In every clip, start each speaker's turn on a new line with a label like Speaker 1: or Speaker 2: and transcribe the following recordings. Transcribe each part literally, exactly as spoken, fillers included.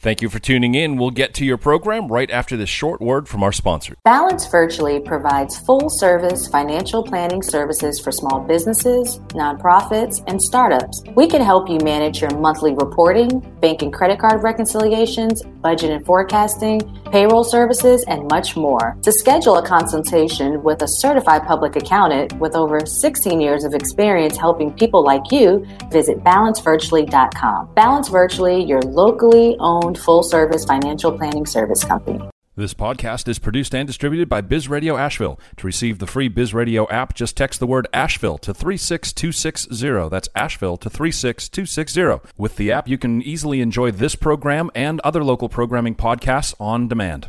Speaker 1: Thank you for tuning in. We'll get to your program right after this short word from our sponsor.
Speaker 2: Balance Virtually provides full-service financial planning services for small businesses, nonprofits, and startups. We can help you manage your monthly reporting, bank and credit card reconciliations, budget and forecasting, payroll services, and much more. To schedule a consultation with a certified public accountant with over sixteen years of experience helping people like you, visit balance virtually dot com. Balance Virtually, your locally owned full-service financial planning service company.
Speaker 1: This podcast is produced and distributed by Biz Radio Asheville. To receive the free Biz Radio app, just text the word Asheville to three six two six zero. That's Asheville to three six two six zero. With the app, you can easily enjoy this program and other local programming podcasts on demand.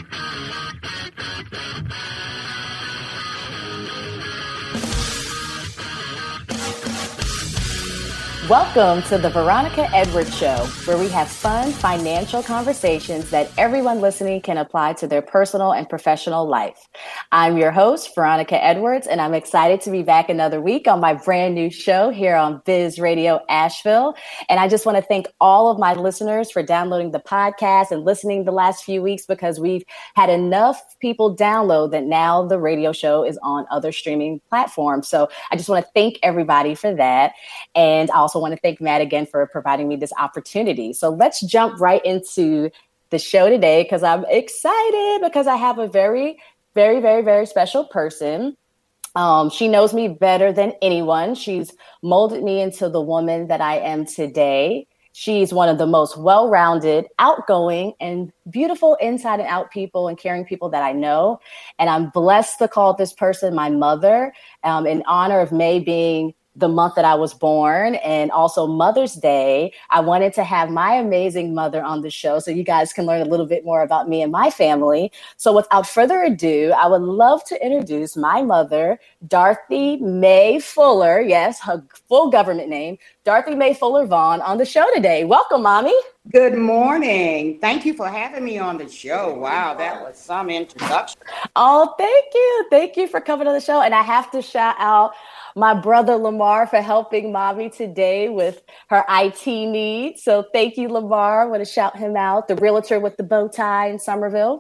Speaker 2: Welcome to the Veronica Edwards Show, where we have fun financial conversations that everyone listening can apply to their personal and professional life. I'm your host, Veronica Edwards, and I'm excited to be back another week on my brand new show here on Biz Radio Asheville. And I just want to thank all of my listeners for downloading the podcast and listening the last few weeks, because we've had enough people download that now the radio show is on other streaming platforms. So I just want to thank everybody for that. And I also want to thank Matt again for providing me this opportunity. So let's jump right into the show today, because I'm excited because I have a very, very, very, very special person. Um, she knows me better than anyone. She's molded me into the woman that I am today. She's one of the most well-rounded, outgoing, and beautiful inside and out people and caring people that I know. And I'm blessed to call this person my mother, um, in honor of May being the month that I was born, and also Mother's Day. I wanted to have my amazing mother on the show so you guys can learn a little bit more about me and my family. So without further ado, I would love to introduce my mother, Dorothy Mae Fuller. Yes, her full government name, Dorothy Mae Fuller Vaughn, on the show today. Welcome, Mommy.
Speaker 3: Good morning. Thank you for having me on the show. Wow, that was some introduction.
Speaker 2: Oh, thank you. Thank you for coming on the show. And I have to shout out my brother Lamar for helping Mommy today with her I T needs. So thank you, Lamar. I want to shout him out, the realtor with the bow tie in Somerville.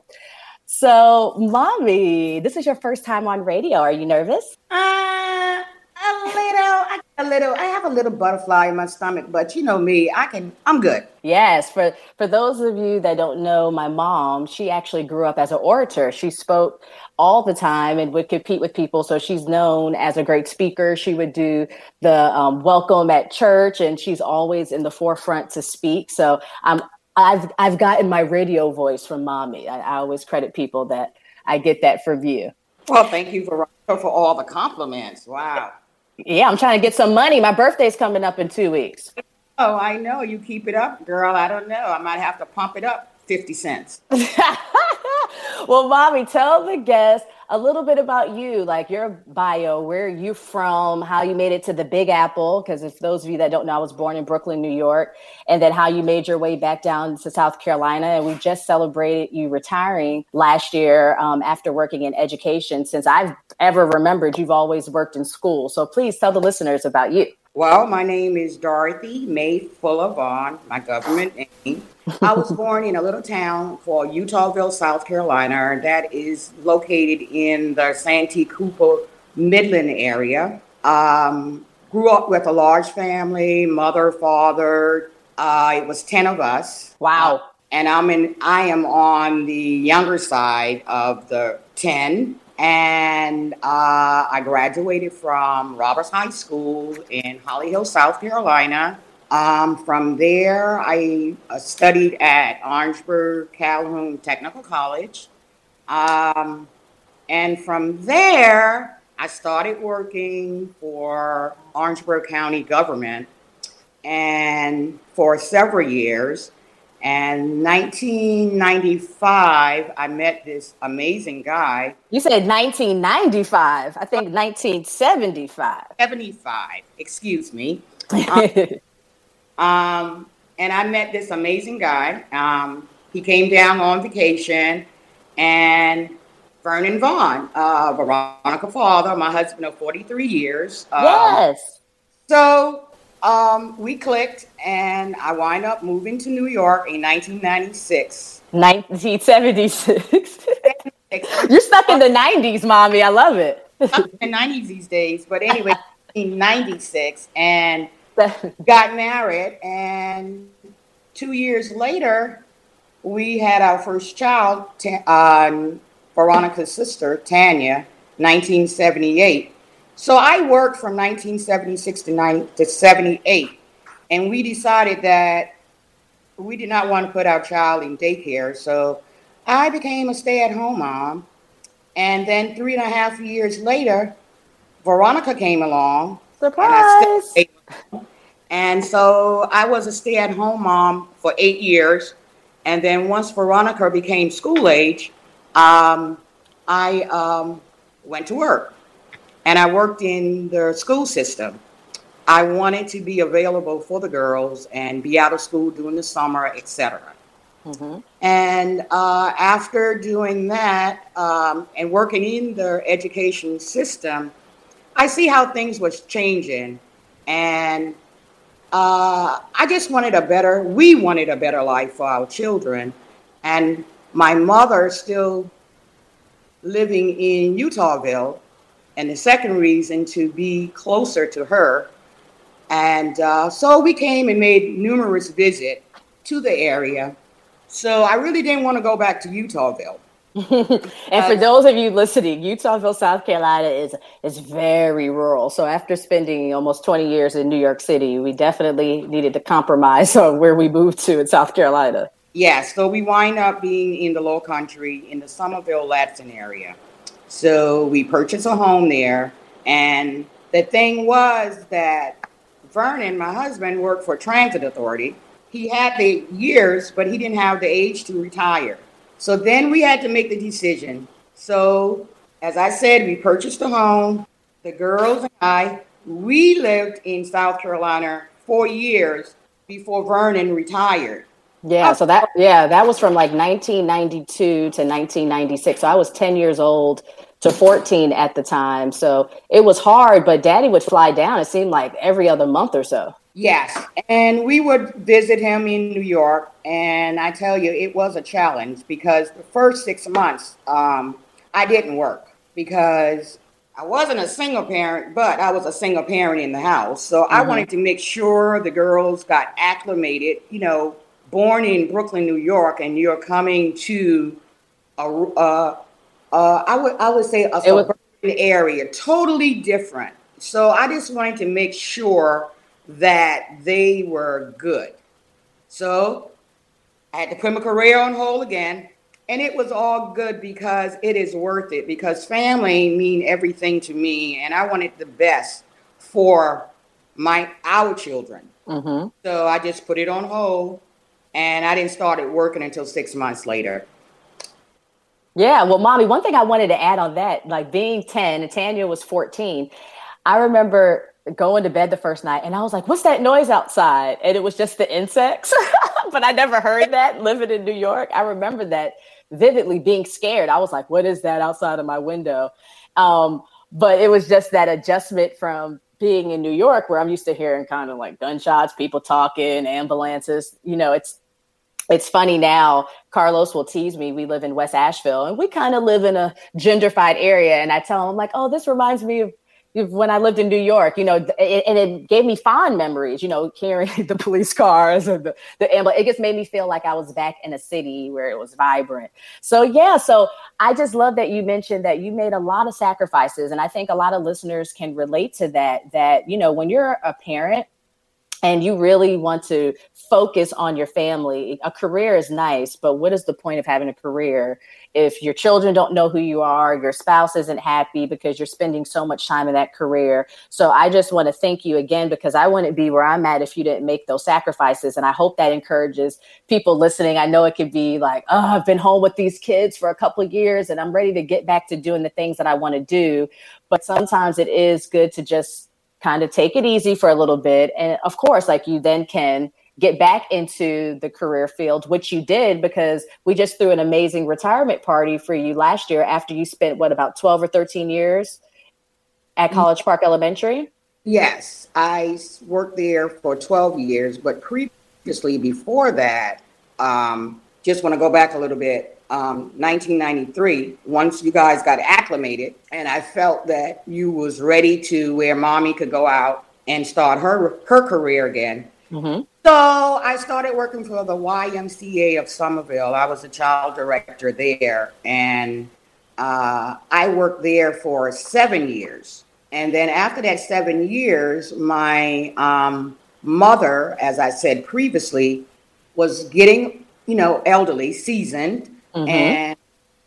Speaker 2: So, Mommy, this is your first time on radio. Are you nervous?
Speaker 3: Uh, a little, a little. I have a little butterfly in my stomach, but you know me, I can, I'm good.
Speaker 2: Yes. For, for those of you that don't know, my mom, she actually grew up as an orator. She spoke all the time and would compete with people. So she's known as a great speaker. She would do the um, welcome at church, and she's always in the forefront to speak. So um, I've I've gotten my radio voice from Mommy. I, I always credit people that I get that from you.
Speaker 3: Well, thank you for for all the compliments. Wow.
Speaker 2: Yeah, I'm trying to get some money. My birthday's coming up in two weeks.
Speaker 3: Oh, I know. You keep it up, girl. I don't know. I might have to pump it up fifty cents.
Speaker 2: Well, Mommy, tell the guests a little bit about you, like your bio, where are you from, how you made it to the Big Apple, because if those of you that don't know, I was born in Brooklyn, New York, and then how you made your way back down to South Carolina. And we just celebrated you retiring last year um, after working in education. Since I've ever remembered, you've always worked in school. So please tell the listeners about you.
Speaker 3: Well, my name is Dorothy Mae Fuller Vaughn, my government name. I was born in a little town called Utahville, South Carolina. That is located in the Santee Cooper Midland area. Um, grew up with a large family, mother, father. Uh, it was ten of us.
Speaker 2: Wow.
Speaker 3: Uh, and I'm in, I am on the younger side of the ten. And uh, I graduated from Roberts High School in Holly Hill, South Carolina. Um, from there, I uh, studied at Orangeburg Calhoun Technical College. Um, and from there, I started working for Orangeburg County government and for several years. And nineteen ninety-five, I met this amazing guy.
Speaker 2: You said nineteen ninety-five. I think nineteen seventy-five.
Speaker 3: seventy-five, excuse me. Um, um, and I met this amazing guy. Um, he came down on vacation, and Vernon Vaughn, uh, Veronica father, my husband of forty-three years. Um,
Speaker 2: yes.
Speaker 3: So um, we clicked, and I wind up moving to New York in nineteen ninety-six.
Speaker 2: nineteen seventy-six. You're stuck in the nineties, mommy. I love it.
Speaker 3: I'm in the nineties these days, but anyway, in ninety-six, and got married, and two years later, we had our first child, um, Veronica's sister, Tanya, nineteen seventy-eight. So I worked from nineteen seventy-six to, nine, to seventy-eight, and we decided that we did not want to put our child in daycare, so I became a stay-at-home mom. And then three and a half years later, Veronica came along.
Speaker 2: Surprise!
Speaker 3: And, I and so I was a stay-at-home mom for eight years. And then once Veronica became school age, um, I um, went to work. And I worked in the school system. I wanted to be available for the girls and be out of school during the summer, et cetera. Mm-hmm. And uh, after doing that um, and working in the education system, I see how things was changing. And uh, I just wanted a better, we wanted a better life for our children. And my mother still living in Utahville, and the second reason to be closer to her. And uh, so we came and made numerous visits to the area. So I really didn't want to go back to Utahville.
Speaker 2: And for those of you listening, Utahville, South Carolina is is very rural. So after spending almost twenty years in New York City, we definitely needed to compromise on where we moved to in South Carolina.
Speaker 3: Yes, so we wind up being in the Low Country in the Somerville, Ladson area. So we purchased a home there. And the thing was that Vernon, my husband, worked for Transit Authority. He had the years, but he didn't have the age to retire. So then we had to make the decision. So as I said, we purchased a home. The girls and I, we lived in South Carolina for years before Vernon retired.
Speaker 2: Yeah, so that yeah, that was from like nineteen ninety-two to nineteen ninety-six. So I was ten years old to fourteen at the time. So it was hard, but Daddy would fly down. It seemed like every other month or so.
Speaker 3: Yes, and we would visit him in New York, and I tell you, it was a challenge because the first six months, um, I didn't work because I wasn't a single parent, but I was a single parent in the house. So mm-hmm. I wanted to make sure the girls got acclimated, you know, born in Brooklyn, New York, and you're coming to a, uh, uh, I would I would say a suburban area, totally different. So I just wanted to make sure that they were good. So I had to put my career on hold again, and it was all good because it is worth it, because family mean everything to me, and I wanted the best for my our children. Mm-hmm. So I just put it on hold, and I didn't start working until six months later.
Speaker 2: Yeah, well, Mommy, one thing I wanted to add on that, like being ten and Tanya was fourteen, I remember going to bed the first night and I was like, what's that noise outside? And it was just the insects. But I never heard that living in New York. I remember that vividly, being scared. I was like, what is that outside of my window? Um, but it was just that adjustment from being in New York, where I'm used to hearing kind of like gunshots, people talking, ambulances. You know, it's It's funny now, Carlos will tease me. We live in West Asheville and we kind of live in a gentrified area. And I tell him, I'm like, oh, this reminds me of when I lived in New York, you know, it, and it gave me fond memories, you know, hearing the police cars and the, the ambulance. It just made me feel like I was back in a city where it was vibrant. So, yeah, so I just love that you mentioned that you made a lot of sacrifices. And I think a lot of listeners can relate to that, that, you know, when you're a parent, and you really want to focus on your family, a career is nice, but what is the point of having a career if your children don't know who you are, your spouse isn't happy because you're spending so much time in that career? So I just want to thank you again, because I wouldn't be where I'm at if you didn't make those sacrifices. And I hope that encourages people listening. I know it could be like, oh, I've been home with these kids for a couple of years and I'm ready to get back to doing the things that I want to do. But sometimes it is good to just kind of take it easy for a little bit. And of course, like you then can get back into the career field, which you did, because we just threw an amazing retirement party for you last year after you spent, what, about twelve or thirteen years at College Park Elementary?
Speaker 3: Yes, I s- worked there for twelve years, but previously before that, um, just want to go back a little bit. Um, nineteen ninety-three, once you guys got acclimated, and I felt that you was ready to where mommy could go out and start her her career again.
Speaker 2: Mm-hmm.
Speaker 3: So I started working for the Y M C A of Somerville. I was a child director there, and uh, I worked there for seven years. And then after that seven years, my um, mother, as I said previously, was getting, you know, elderly, seasoned,
Speaker 2: Mm-hmm.
Speaker 3: and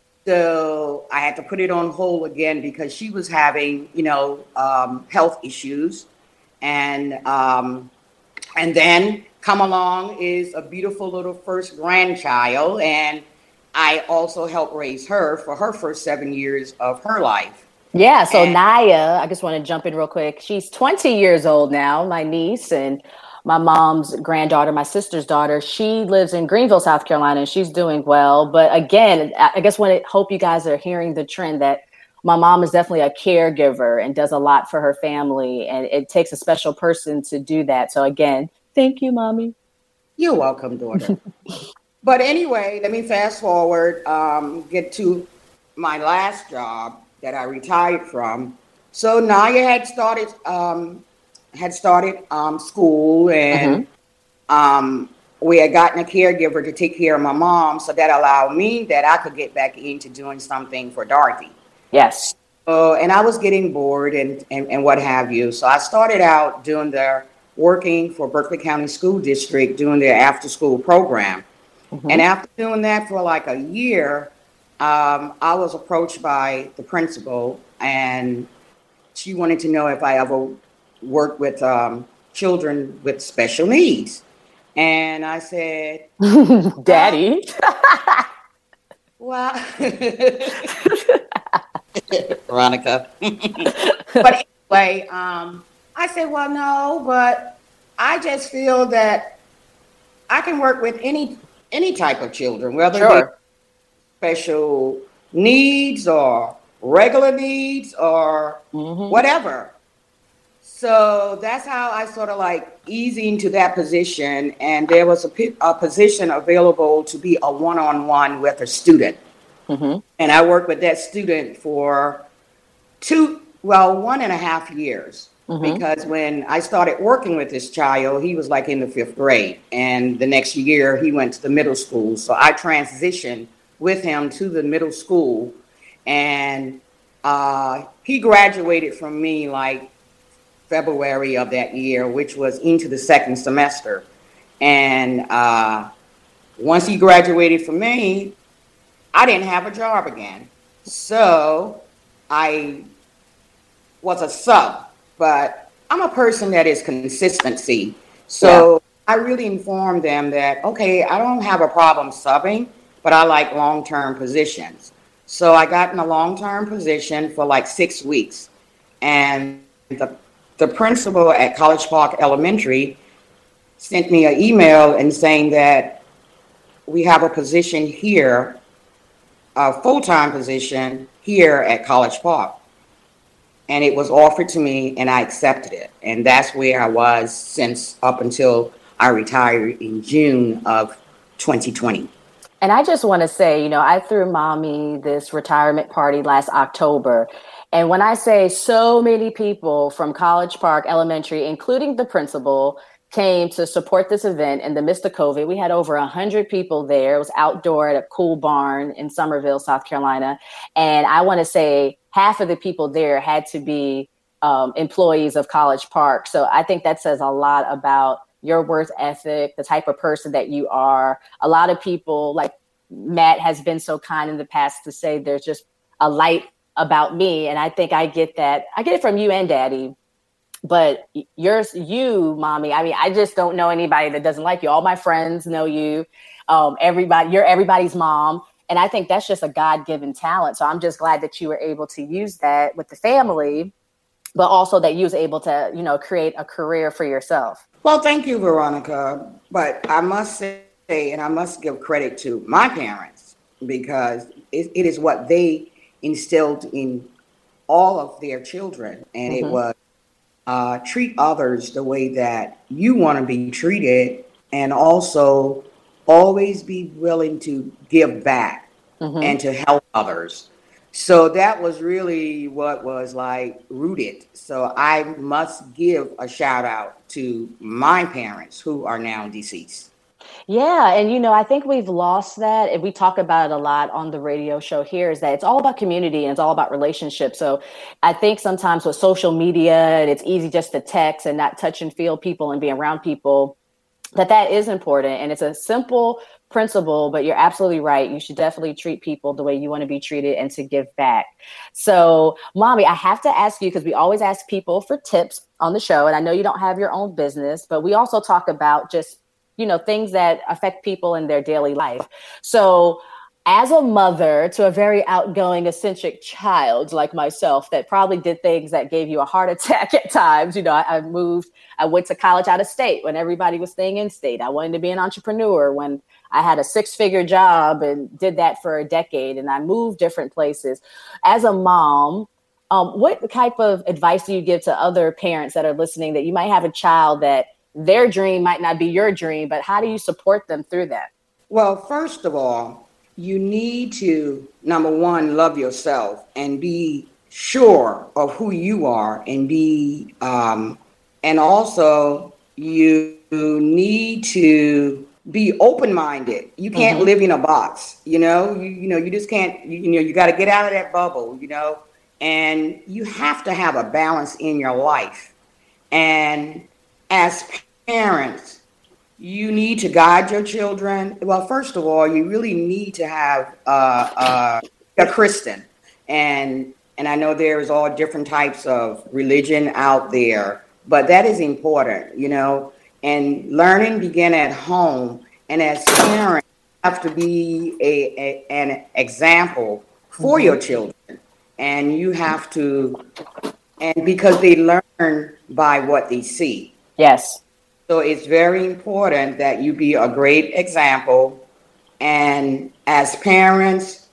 Speaker 3: so I had to put it on hold again because she was having, you know, um, health issues, and um, and then come along is a beautiful little first grandchild, and I also helped raise her for her first seven years of her life.
Speaker 2: Yeah, so
Speaker 3: And
Speaker 2: Naya, I just want to jump in real quick. She's twenty years old now, my niece and my mom's granddaughter, my sister's daughter. She lives in Greenville, South Carolina, and she's doing well. But again, I I guess when it, hope you guys are hearing the trend that my mom is definitely a caregiver and does a lot for her family, and it takes a special person to do that. So again, thank you, mommy.
Speaker 3: you're welcome, daughter. But anyway, let me fast forward, um, get to my last job that I retired from. So Naya had started um, had started um, school,
Speaker 2: Mm-hmm.
Speaker 3: and um, we had gotten a caregiver to take care of my mom. So that allowed me that I could get back into doing something for Dorothy.
Speaker 2: Yes.
Speaker 3: Uh, and I was getting bored and, and, and what have you. So I started out doing the working for Berkeley County School District, doing their after school program. And
Speaker 2: Mm-hmm.
Speaker 3: after doing that for like a year, um, I was approached by the principal, and she wanted to know if I ever worked with um, children with special needs. And I said, well,
Speaker 2: Daddy.
Speaker 3: well, Veronica. But anyway, um, I said, well, no, but I just feel that I can work with any any type of children, whether they
Speaker 2: Sure.
Speaker 3: special needs or regular needs or
Speaker 2: Mm-hmm.
Speaker 3: whatever. So that's how I sort of like eased into that position. And there was a, pi- a position available to be a one on one with a student.
Speaker 2: Mm-hmm.
Speaker 3: And I worked with that student for two, well, one and a half years.
Speaker 2: Mm-hmm.
Speaker 3: Because when I started working with this child, he was like in the fifth grade. And the next year, he went to the middle school. So I transitioned with him to the middle school. And uh, he graduated from me like February of that year, which was into the second semester. And uh, once he graduated from me, I didn't have a job again. So I was a sub, but I'm a person that is consistency.
Speaker 2: Yeah.
Speaker 3: So I really informed them that, okay, I don't have a problem subbing, but I like long-term positions. So I got in a long-term position for like six weeks. And the, the principal at College Park Elementary sent me an email and saying that we have a position here, a full-time position here at College Park. And it was offered to me and I accepted it. And that's where I was since up until I retired in June of twenty twenty.
Speaker 2: And I just want to say, you know, I threw mommy this retirement party last October. And when I say so many people from College Park Elementary, including the principal, came to support this event in the midst of COVID. We had over one hundred people there. It was outdoor at a cool barn in Somerville, South Carolina. And I want to say half of the people there had to be um, employees of College Park. So I think that says a lot about your work ethic, the type of person that you are. A lot of people, like Matt has been so kind in the past to say there's just a light about me. And I think I get that. I get it from you and Daddy. But yours, you, mommy, I mean, I just don't know anybody that doesn't like you. All my friends know you. Um, everybody, you're everybody's mom. And I think that's just a God-given talent. So I'm just glad that you were able to use that with the family, but also that you was able to, you know, create a career for yourself.
Speaker 3: Well, thank you, Veronica. But I must say, and I must give credit to my parents because it, it is what they instilled in all of their children. And it
Speaker 2: Mm-hmm.
Speaker 3: was uh, treat others the way that you want to be treated, and also always be willing to give back
Speaker 2: Mm-hmm.
Speaker 3: and to help others. So that was really what was like rooted. So I must give a shout out to my parents who are now deceased.
Speaker 2: Yeah. And, you know, I think we've lost that. And we talk about it a lot on the radio show here, is that it's all about community and it's all about relationships. So I think sometimes with social media, it's easy just to text and not touch and feel people and be around people, that that is important. And it's a simple principle, but you're absolutely right. You should definitely treat people the way you want to be treated and to give back. So, Mommy, I have to ask you, because we always ask people for tips on the show. And I know you don't have your own business, but we also talk about just, you know, things that affect people in their daily life. So as a mother to a very outgoing, eccentric child like myself that probably did things that gave you a heart attack at times, you know, I, I moved, I went to college out of state when everybody was staying in state. I wanted to be an entrepreneur when I had a six figure job and did that for a decade, and I moved different places. As a mom, um, what type of advice do you give to other parents that are listening, that you might have a child that their dream might not be your dream, but how do you support them through that?
Speaker 3: Well, first of all, you need to, number one, love yourself and be sure of who you are, and be, um, and also you need to be open-minded. You can't
Speaker 2: Mm-hmm.
Speaker 3: live in a box, you know, you, you know, you just can't, you, you know, you got to get out of that bubble, you know, and you have to have a balance in your life. And as parents, you need to guide your children. Well, first of all, you really need to have uh, uh, a Christian. And and I know there's all different types of religion out there, but that is important, you know. And learning begin at home. And as parents, you have to be a, a an example for
Speaker 2: Mm-hmm.
Speaker 3: your children. And you have to, and because they learn by what they see.
Speaker 2: Yes.
Speaker 3: So it's very important that you be a great example. And as parents,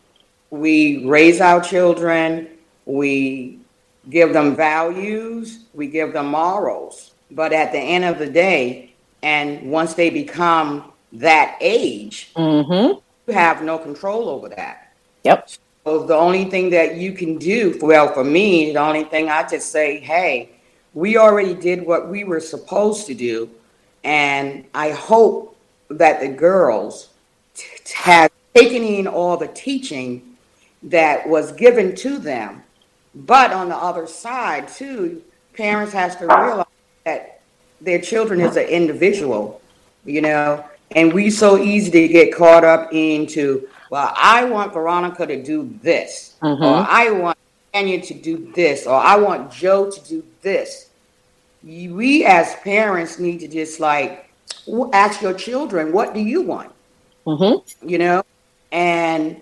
Speaker 3: we raise our children, we give them values, we give them morals. But at the end of the day, and once they become that age,
Speaker 2: Mm-hmm.
Speaker 3: you have no control over that.
Speaker 2: Yep.
Speaker 3: So the only thing that you can do, well, for me, the only thing I just say, hey, we already did what we were supposed to do. And I hope that the girls t- have taken in all the teaching that was given to them. But on the other side, too, parents have to realize that their children is an individual, you know, and we so easy to get caught up into, well, I want Veronica to do this,
Speaker 2: Mm-hmm.
Speaker 3: or I want Tanya to do this, or I want Joe to do this. We as parents need to just like ask your children, what do you want?
Speaker 2: Mm-hmm.
Speaker 3: You know? And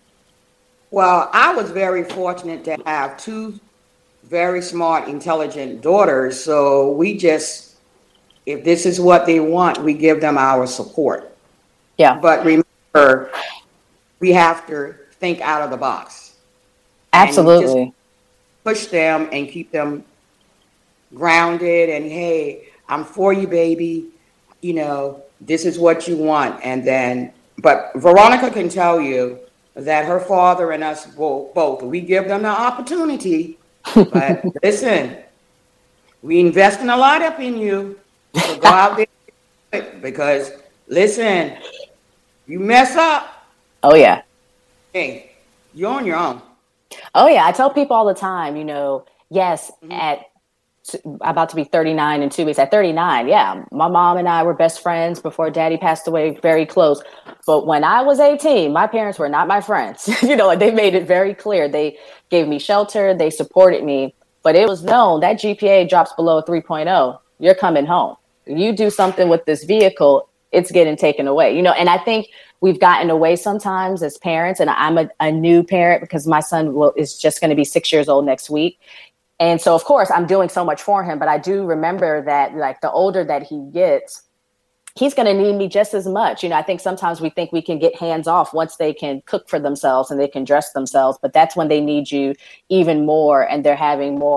Speaker 3: well, I was very fortunate to have two very smart, intelligent daughters. So we just, if this is what they want, we give them our support.
Speaker 2: Yeah.
Speaker 3: But remember, we have to think out of the box.
Speaker 2: Absolutely.
Speaker 3: Just push them and keep them grounded, and hey, I'm for you, baby. You know, this is what you want. And then, but Veronica can tell you that her father and us both, both we give them the opportunity. But listen, we invest in a lot up in you. So go out there, because listen, you mess up,
Speaker 2: Oh, yeah.
Speaker 3: hey, you're on your own.
Speaker 2: Oh, yeah. I tell people all the time, you know, yes,
Speaker 3: Mhm.
Speaker 2: at about to be thirty-nine in two weeks. At thirty-nine, yeah, my mom and I were best friends before Daddy passed away, very close. But when I was eighteen, my parents were not my friends. You know, like they made it very clear. They gave me shelter. They supported me. But it was known that G P A drops below three point oh, you're coming home. You do something with this vehicle, it's getting taken away. You know, and I think we've gotten away sometimes as parents. And I'm a, a new parent because my son will, is just going to be six years old next week. And so, of course, I'm doing so much for him, but I do remember that, like, the older that he gets, he's going to need me just as much. You know, I think sometimes we think we can get hands off once they can cook for themselves and they can dress themselves, but that's when they need you even more, and they're having more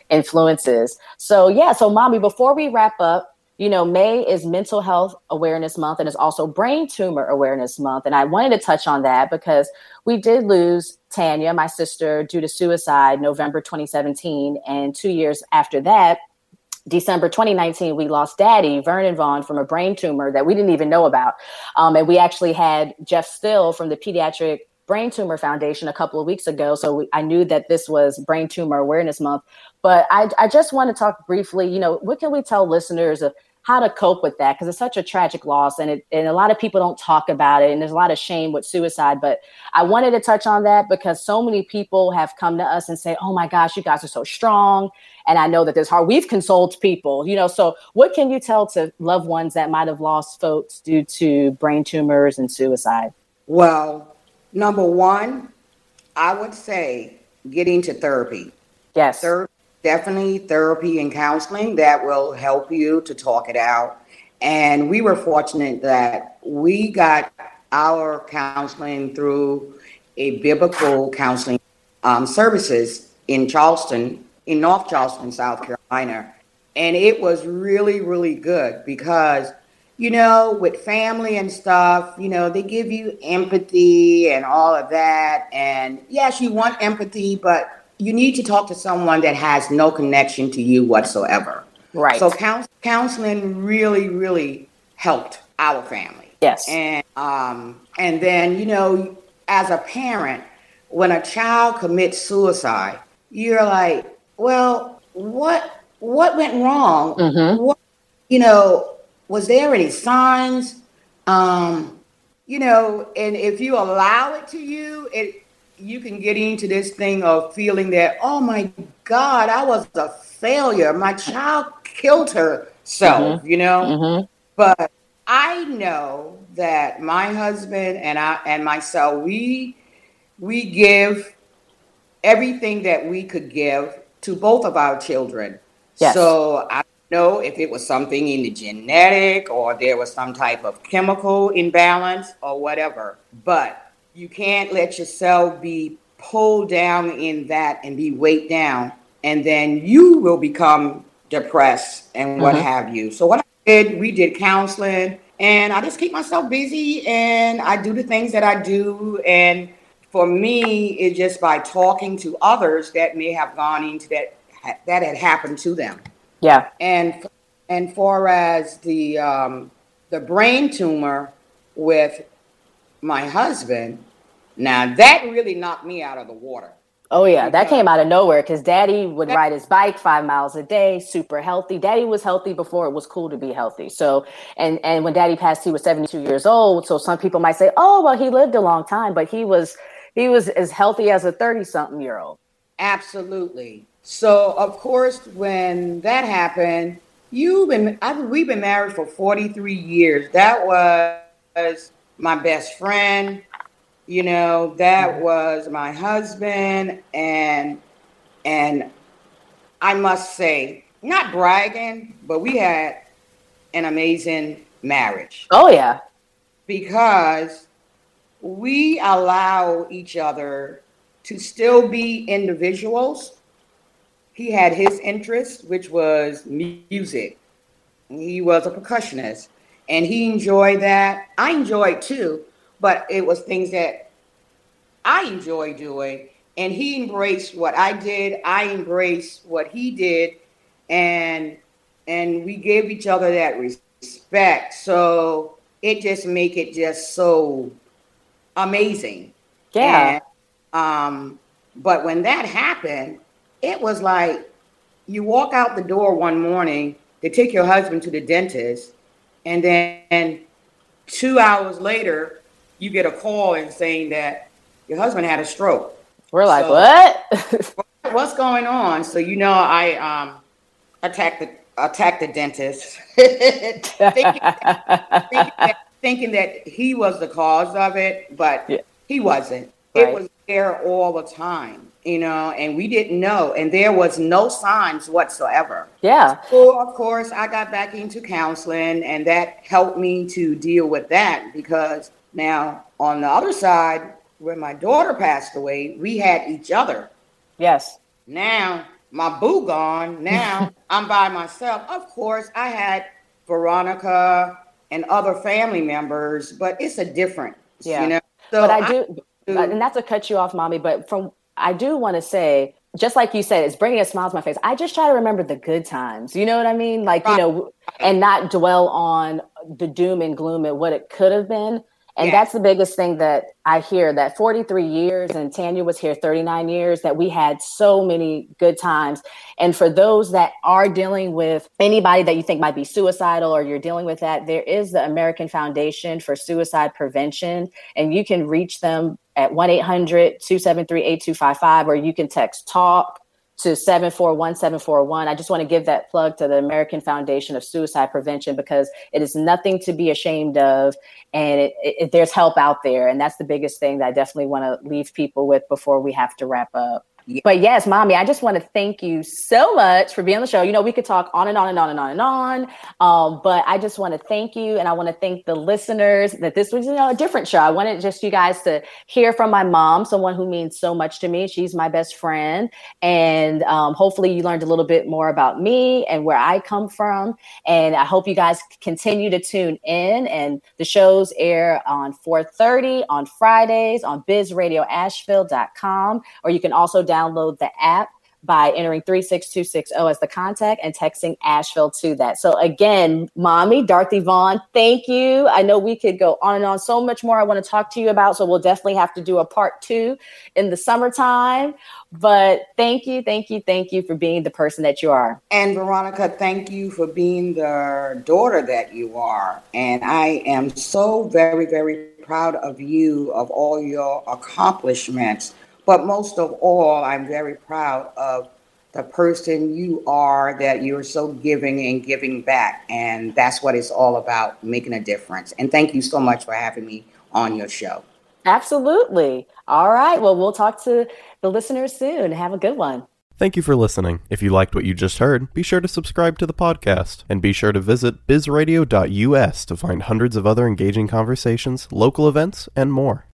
Speaker 2: influences. So yeah, so mommy, before we wrap up, you know, May is Mental Health Awareness Month and it's also Brain Tumor Awareness Month. And I wanted to touch on that because we did lose Tanya, my sister, due to suicide November twenty seventeen. And two years after that, December twenty nineteen, we lost Daddy, Vernon Vaughn, from a brain tumor that we didn't even know about. Um, and we actually had Jeff Still from the Pediatric Brain Tumor Foundation a couple of weeks ago. So we, I knew that this was Brain Tumor Awareness Month. But I, I just want to talk briefly, you know, what can we tell listeners of how to cope with that? Because it's such a tragic loss and it, and a lot of people don't talk about it. And there's a lot of shame with suicide. But I wanted to touch on that because so many people have come to us and say, oh, my gosh, you guys are so strong. And I know that there's hard. We've consoled people, you know, so what can you tell to loved ones that might have lost folks due to brain tumors and suicide?
Speaker 3: Well, number one, I would say getting to therapy.
Speaker 2: Yes.
Speaker 3: Ther- definitely therapy and counseling that will help you to talk it out. And we were fortunate that we got our counseling through a biblical counseling um, services in Charleston, in North Charleston, South Carolina. And it was really, really good because, you know, with family and stuff, you know, they give you empathy and all of that. And yes, you want empathy, but you need to talk to someone that has no connection to you whatsoever.
Speaker 2: Right.
Speaker 3: So couns- counseling really, really helped our family.
Speaker 2: Yes.
Speaker 3: And um, and then, you know, as a parent, when a child commits suicide, you're like, well, what what went wrong?
Speaker 2: Mm-hmm.
Speaker 3: What, you know, was there any signs? Um, you know, and if you allow it to you, it you can get into this thing of feeling that, oh my God, I was a failure. My child killed herself,
Speaker 2: Mm-hmm.
Speaker 3: you know?
Speaker 2: Mm-hmm.
Speaker 3: But I know that my husband and I and myself, we we give everything that we could give to both of our children.
Speaker 2: Yes.
Speaker 3: So I don't know if it was something in the genetic or there was some type of chemical imbalance or whatever, but you can't let yourself be pulled down in that and be weighed down, and then you will become depressed and what mm-hmm. have you. So what I did, we did counseling, and I just keep myself busy, and I do the things that I do. And for me, it's just by talking to others that may have gone into that that had happened to them.
Speaker 2: Yeah.
Speaker 3: And and for as the um, the brain tumor with my husband, now that really knocked me out of the water.
Speaker 2: Oh, yeah. That came out of nowhere because Daddy would ride his bike five miles a day, super healthy. Daddy was healthy before it was cool to be healthy. So and, and when Daddy passed, he was seventy-two years old. So some people might say, oh, well, he lived a long time, but he was he was as healthy as a thirty-something year old.
Speaker 3: Absolutely. So, of course, when that happened, you've been I, we've been married for forty-three years. That was my best friend. You know, that was my husband, and and I must say, not bragging, but we had an amazing marriage.
Speaker 2: Oh, yeah.
Speaker 3: Because we allow each other to still be individuals. He had his interest, which was music. He was a percussionist, and he enjoyed that. I enjoyed too. But it was things that I enjoy doing, and he embraced what I did. I embraced what he did, and and we gave each other that respect. So it just make it just so amazing.
Speaker 2: Yeah.
Speaker 3: And, um, but when that happened, it was like you walk out the door one morning to take your husband to the dentist, and then two hours later, you get a call and saying that your husband had a stroke.
Speaker 2: We're like,
Speaker 3: so,
Speaker 2: what?
Speaker 3: What's going on? So, you know, I um, attacked the attacked the dentist, thinking, thinking, that, thinking that he was the cause of it, but yeah. he wasn't. Right. It was there all the time, you know, and we didn't know, and there was no signs whatsoever.
Speaker 2: Yeah.
Speaker 3: So, of course, I got back into counseling, and that helped me to deal with that because now, on the other side, when my daughter passed away, we had each other.
Speaker 2: Yes.
Speaker 3: Now, my boo gone. Now I'm by myself. Of course, I had Veronica and other family members, but it's a difference,
Speaker 2: yeah.
Speaker 3: you know. So
Speaker 2: but I do,
Speaker 3: I do,
Speaker 2: and not to cut you off, Mommy, but from I do want to say, just like you said, it's bringing a smile to my face. I just try to remember the good times. You know what I mean? Like, you know, and not dwell on the doom and gloom and what it could have been. And yeah. that's the biggest thing that I hear, that forty-three years, and Tanya was here thirty-nine years, that we had so many good times. And for those that are dealing with anybody that you think might be suicidal, or you're dealing with that, there is the American Foundation for Suicide Prevention, and you can reach them at one eight hundred two seven three eight two five five, or you can text TALK to seven four one seven four one. I just want to give that plug to the American Foundation of Suicide Prevention, because it is nothing to be ashamed of, and it, it, there's help out there. And that's the biggest thing that I definitely want to leave people with before we have to wrap up. Yeah. But yes, Mommy, I just want to thank you so much for being on the show. You know, we could talk on and on and on and on and on, um, but I just want to thank you. And I want to thank the listeners that this was, you know, a different show. I wanted just you guys to hear from my mom, someone who means so much to me. She's my best friend. And um, hopefully you learned a little bit more about me and where I come from. And I hope you guys continue to tune in. And the shows air on four thirty on Fridays on biz radio asheville dot com, or you can also download download the app by entering three six two six zero as the contact and texting Asheville to that. So again, Mommy, Dorothy Vaughn, thank you. I know we could go on and on, so much more I want to talk to you about. So we'll definitely have to do a part two in the summertime. But thank you, thank you, thank you for being the person that you are.
Speaker 3: And Veronica, thank you for being the daughter that you are. And I am so very, very proud of you, of all your accomplishments. But most of all, I'm very proud of the person you are, that you're so giving and giving back. And that's what it's all about, making a difference. And thank you so much for having me on your show.
Speaker 2: Absolutely. All right. Well, we'll talk to the listeners soon. Have a good one.
Speaker 4: Thank you for listening. If you liked what you just heard, be sure to subscribe to the podcast. And be sure to visit biz radio dot u s to find hundreds of other engaging conversations, local events, and more.